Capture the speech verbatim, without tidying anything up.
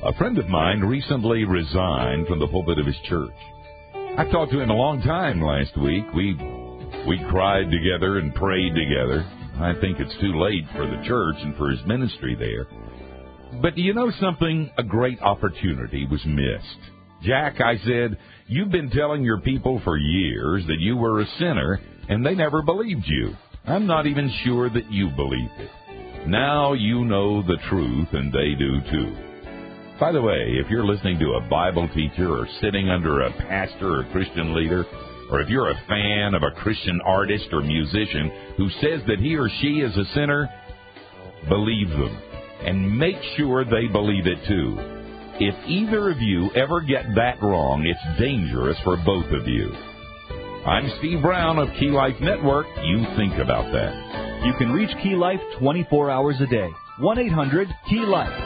A friend of mine recently resigned from the pulpit of his church. I talked to him a long time last week. We we cried together and prayed together. I think it's too late for the church and for his ministry there. But do you know something? A great opportunity was missed. Jack, I said, you've been telling your people for years that you were a sinner, and they never believed you. I'm not even sure that you believed it. Now you know the truth, and they do too. By the way, if you're listening to a Bible teacher or sitting under a pastor or Christian leader, or if you're a fan of a Christian artist or musician who says that he or she is a sinner, believe them and make sure they believe it too. If either of you ever get that wrong, it's dangerous for both of you. I'm Steve Brown of Key Life Network. You think about that. You can reach Key Life twenty-four hours a day. one eight hundred key life.